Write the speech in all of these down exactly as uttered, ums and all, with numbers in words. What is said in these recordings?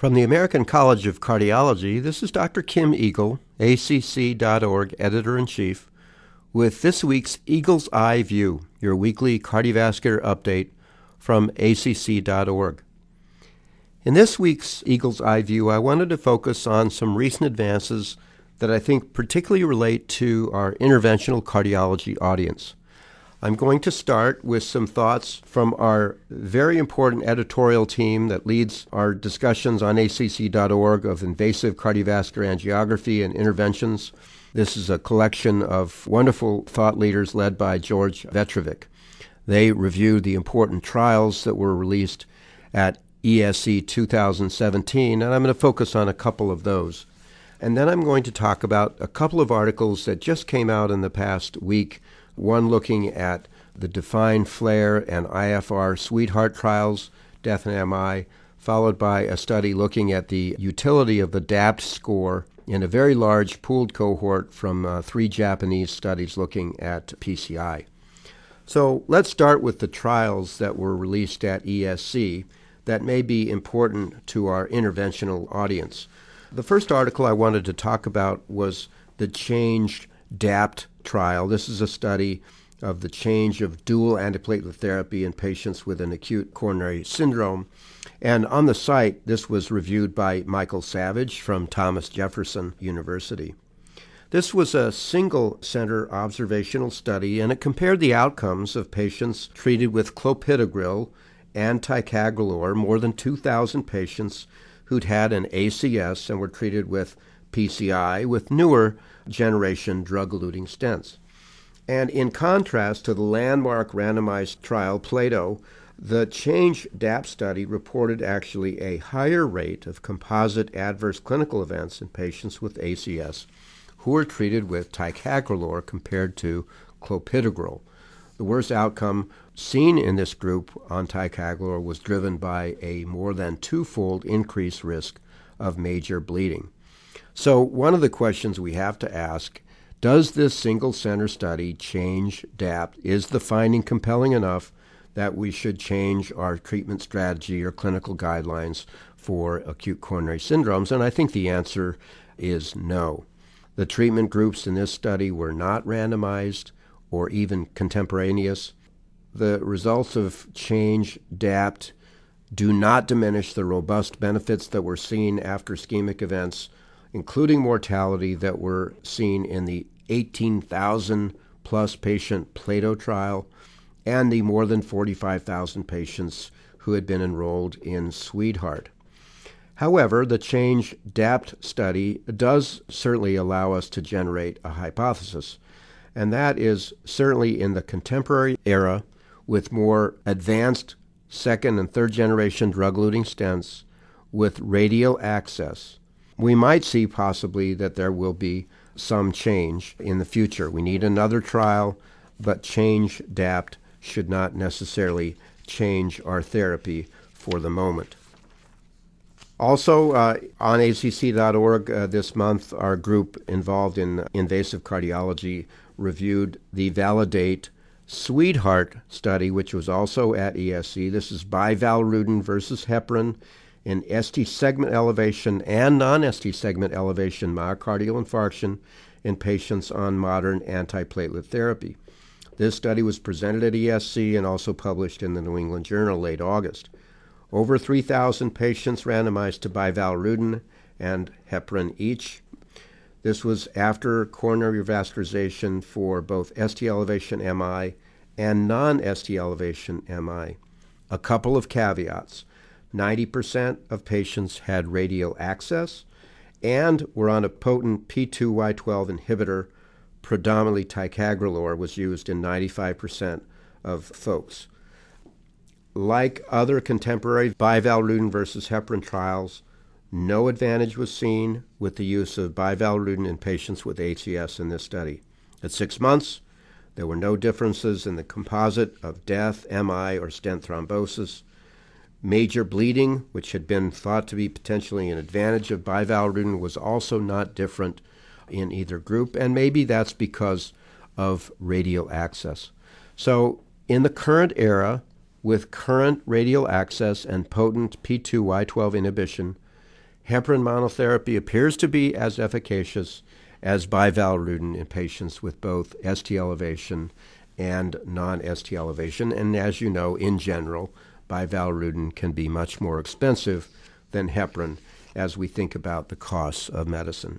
From the American College of Cardiology, this is Doctor Kim Eagle, A C C dot org Editor-in-Chief, with this week's Eagle's Eye View, your weekly cardiovascular update from A C C dot org. In this week's Eagle's Eye View, I wanted to focus on some recent advances that I think particularly relate to our interventional cardiology audience. I'm going to start with some thoughts from our very important editorial team that leads our discussions on A C C dot org of invasive cardiovascular angiography and interventions. This is a collection of wonderful thought leaders led by George Vetrovic. They reviewed the important trials that were released at E S C two thousand seventeen, and I'm going to focus on a couple of those. And then I'm going to talk about a couple of articles that just came out in the past week, one looking at the DEFINE FLARE and I F R Sweetheart trials, death and M I, followed by a study looking at the utility of the D A P T score in a very large pooled cohort from uh, three Japanese studies looking at P C I. So let's start with the trials that were released at E S C that may be important to our interventional audience. The first article I wanted to talk about was the CHANGE D A P T trial. This is a study of the change of dual antiplatelet therapy in patients with an acute coronary syndrome. And on the site, this was reviewed by Michael Savage from Thomas Jefferson University. This was a single-center observational study, and it compared the outcomes of patients treated with clopidogrel and ticagrelor, more than two thousand patients who'd had an A C S and were treated with P C I with newer generation drug-eluting stents. And in contrast to the landmark randomized trial Plato, the CHANGE D A P T study reported actually a higher rate of composite adverse clinical events in patients with A C S who were treated with ticagrelor compared to clopidogrel. The worst outcome seen in this group on ticagrelor was driven by a more than twofold increased risk of major bleeding. So one of the questions we have to ask, does this single-center study change D A P T? Is the finding compelling enough that we should change our treatment strategy or clinical guidelines for acute coronary syndromes? And I think the answer is no. The treatment groups in this study were not randomized or even contemporaneous. The results of CHANGE D A P T do not diminish the robust benefits that were seen after ischemic events, including mortality that were seen in the eighteen thousand plus patient Plato trial and the more than forty-five thousand patients who had been enrolled in Sweetheart. However, the CHANGE D A P T study does certainly allow us to generate a hypothesis, and that is certainly in the contemporary era with more advanced second and third generation drug-eluting stents with radial access. We might see possibly that there will be some change in the future. We need another trial, but CHANGE D A P T should not necessarily change our therapy for the moment. Also, uh, on A C C dot org uh, this month, our group involved in invasive cardiology reviewed the VALIDATE Sweetheart study, which was also at E S C. This is bivalirudin versus heparin in S T segment elevation and non-S T segment elevation myocardial infarction in patients on modern antiplatelet therapy. This study was presented at E S C and also published in the New England Journal late August. Over three thousand patients randomized to bivalirudin and heparin each. This was after coronary revascularization for both S T elevation M I and non-S T elevation M I. A couple of caveats. ninety percent of patients had radial access and were on a potent P two Y twelve inhibitor. Predominantly ticagrelor was used in ninety-five percent of folks. Like other contemporary bivalirudin versus heparin trials, no advantage was seen with the use of bivalirudin in patients with A C S in this study. At six months, there were no differences in the composite of death, M I, or stent thrombosis. Major bleeding, which had been thought to be potentially an advantage of bivalirudin, was also not different in either group, and maybe that's because of radial access. So in the current era, with current radial access and potent P two Y twelve inhibition, heparin monotherapy appears to be as efficacious as bivalirudin in patients with both S T elevation and non-S T elevation. And as you know, in general, bivalirudin can be much more expensive than heparin as we think about the costs of medicine.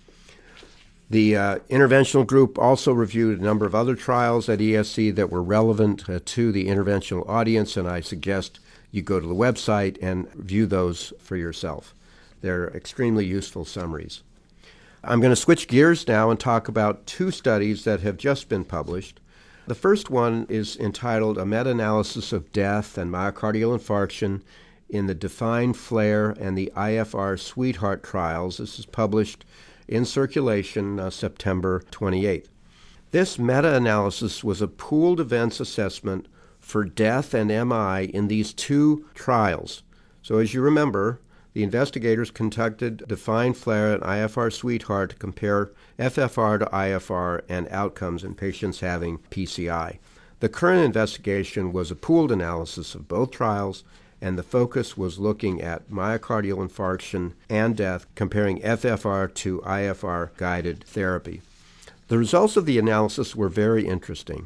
The uh, interventional group also reviewed a number of other trials at E S C that were relevant uh, to the interventional audience, and I suggest you go to the website and view those for yourself. They're extremely useful summaries. I'm going to switch gears now and talk about two studies that have just been published. The first one is entitled A Meta-Analysis of Death and Myocardial Infarction in the Define Flare and the I F R Sweetheart Trials. This is published in Circulation uh, September twenty-eighth. This meta-analysis was a pooled events assessment for death and M I in these two trials. So as you remember, the investigators conducted Define Flare and I F R Sweetheart to compare F F R to I F R and outcomes in patients having P C I. The current investigation was a pooled analysis of both trials, and the focus was looking at myocardial infarction and death, comparing F F R to I F R-guided therapy. The results of the analysis were very interesting.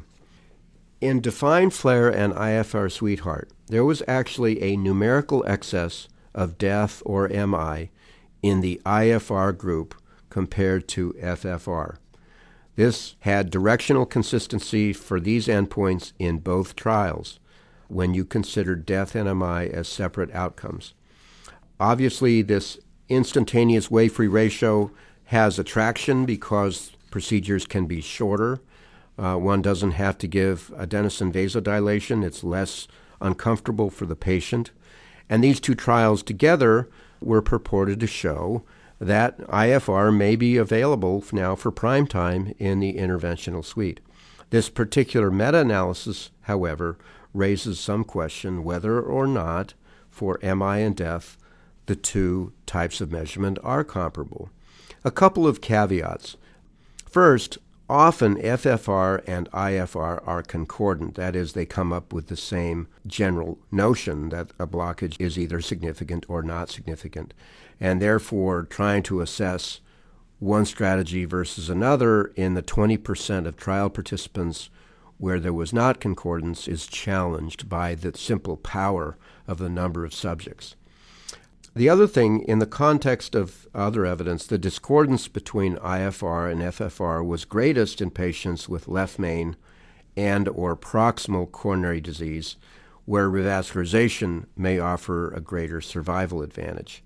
In Define Flare and I F R Sweetheart, there was actually a numerical excess of death or M I in the I F R group compared to F F R. This had directional consistency for these endpoints in both trials when you consider death and M I as separate outcomes. Obviously, this instantaneous wave-free ratio has attraction because procedures can be shorter. Uh, one doesn't have to give adenosine vasodilation. It's less uncomfortable for the patient. And these two trials together were purported to show that I F R may be available now for prime time in the interventional suite. This particular meta-analysis, however, raises some question whether or not for M I and death the two types of measurement are comparable. A couple of caveats. First, often F F R and I F R are concordant. That is, they come up with the same general notion that a blockage is either significant or not significant. And therefore, trying to assess one strategy versus another in the twenty percent of trial participants where there was not concordance is challenged by the simple power of the number of subjects. The other thing, in the context of other evidence, the discordance between I F R and F F R was greatest in patients with left main and or proximal coronary disease, where revascularization may offer a greater survival advantage.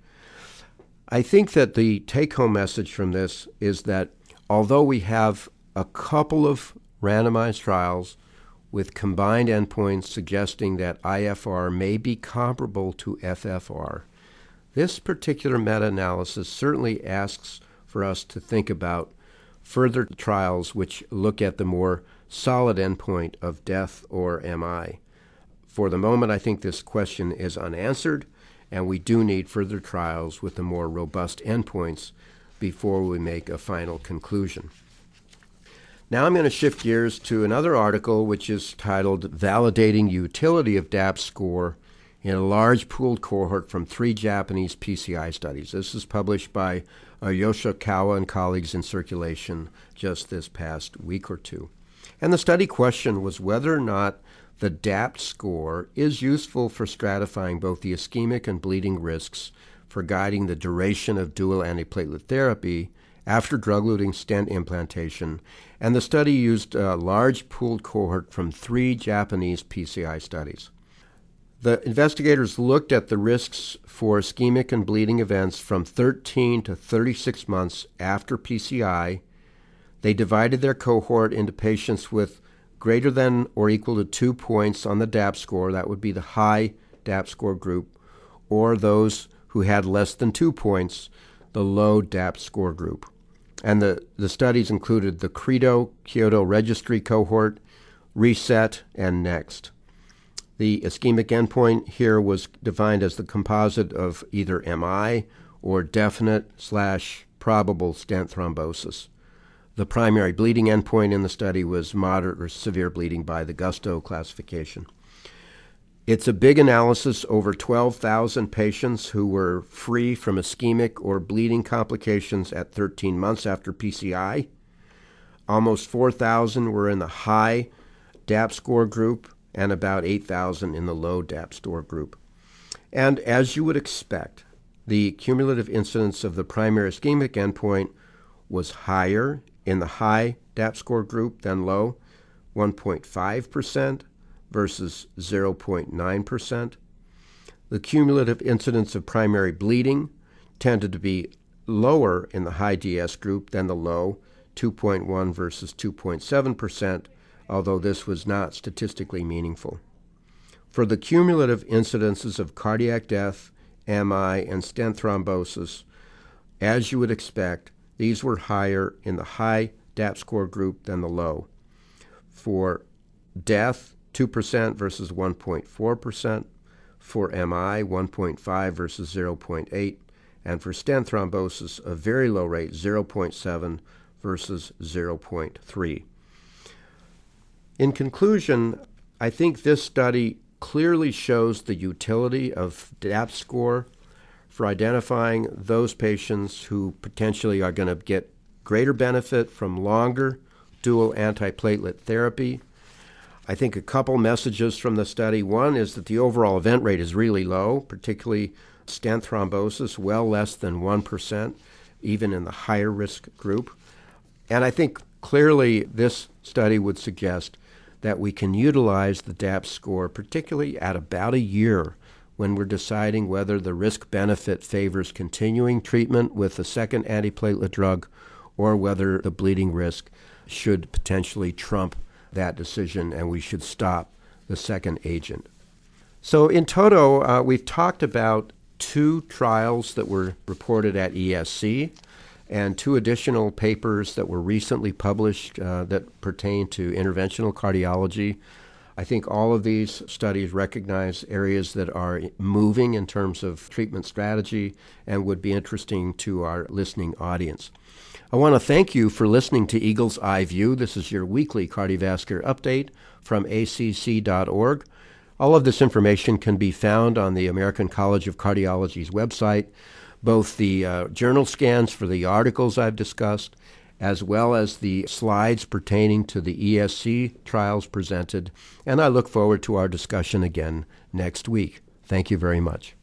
I think that the take-home message from this is that although we have a couple of randomized trials with combined endpoints suggesting that I F R may be comparable to F F R, this particular meta-analysis certainly asks for us to think about further trials which look at the more solid endpoint of death or M I. For the moment, I think this question is unanswered, and we do need further trials with the more robust endpoints before we make a final conclusion. Now I'm going to shift gears to another article which is titled Validating Utility of D A P Score in a Large Pooled Cohort from Three Japanese P C I Studies. This is published by uh, Yoshikawa and colleagues in Circulation just this past week or two. And the study question was whether or not the D A P score is useful for stratifying both the ischemic and bleeding risks for guiding the duration of dual antiplatelet therapy after drug-eluting stent implantation, and the study used a large pooled cohort from three Japanese P C I studies. The investigators looked at the risks for ischemic and bleeding events from thirteen to thirty-six months after P C I. They divided their cohort into patients with greater than or equal to two points on the D A P score, that would be the high D A P score group, or those who had less than two points, the low D A P score group. And the, the studies included the CREDO Kyoto Registry cohort, RESET, and NEXT. The ischemic endpoint here was defined as the composite of either M I or definite slash probable stent thrombosis. The primary bleeding endpoint in the study was moderate or severe bleeding by the Gusto classification. It's a big analysis, over twelve thousand patients who were free from ischemic or bleeding complications at thirteen months after P C I. Almost four thousand were in the high D A P score group and about eight thousand in the low D A P score group. And as you would expect, the cumulative incidence of the primary ischemic endpoint was higher in the high D A P score group than low, one point five percent versus zero point nine percent. The cumulative incidence of primary bleeding tended to be lower in the high D S group than the low, two point one versus two point seven percent, although this was not statistically meaningful. For the cumulative incidences of cardiac death, M I, and stent thrombosis, as you would expect, these were higher in the high D A P score group than the low. For death, two percent versus one point four percent. For M I, one point five versus zero point eight. And for stent thrombosis, a very low rate, zero point seven versus zero point three. In conclusion, I think this study clearly shows the utility of D A P score for identifying those patients who potentially are going to get greater benefit from longer dual antiplatelet therapy. I think a couple messages from the study. One is that the overall event rate is really low, particularly stent thrombosis, well less than one percent, even in the higher risk group. And I think clearly this study would suggest that we can utilize the D A P score, particularly at about a year when we're deciding whether the risk-benefit favors continuing treatment with a second antiplatelet drug or whether the bleeding risk should potentially trump that decision and we should stop the second agent. So in toto, uh, we've talked about two trials that were reported at E S C and two additional papers that were recently published uh, that pertain to interventional cardiology. I think all of these studies recognize areas that are moving in terms of treatment strategy and would be interesting to our listening audience. I want to thank you for listening to Eagle's Eye View. This is your weekly cardiovascular update from A C C dot org. All of this information can be found on the American College of Cardiology's website, both the uh, journal scans for the articles I've discussed, as well as the slides pertaining to the E S C trials presented, and I look forward to our discussion again next week. Thank you very much.